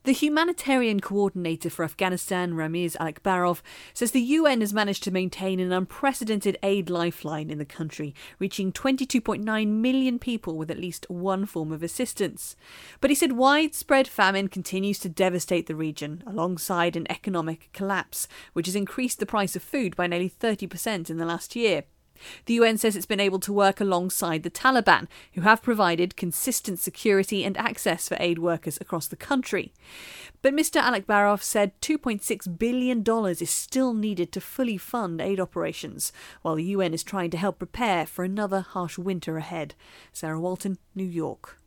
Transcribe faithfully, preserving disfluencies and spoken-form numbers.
The humanitarian coordinator for Afghanistan, Ramiz Alakbarov, says the U N has managed to maintain an unprecedented aid lifeline in the country, reaching twenty-two point nine million people with at least one form of assistance. But he said widespread famine continues to devastate the region, alongside an economic collapse, which has increased the price of food by nearly thirty percent in the last year. The U N says it's been able to work alongside the Taliban, who have provided consistent security and access for aid workers across the country. But Mister Alakbarov said two point six billion dollars is still needed to fully fund aid operations, while the U N is trying to help prepare for another harsh winter ahead. Sarah Walton, New York.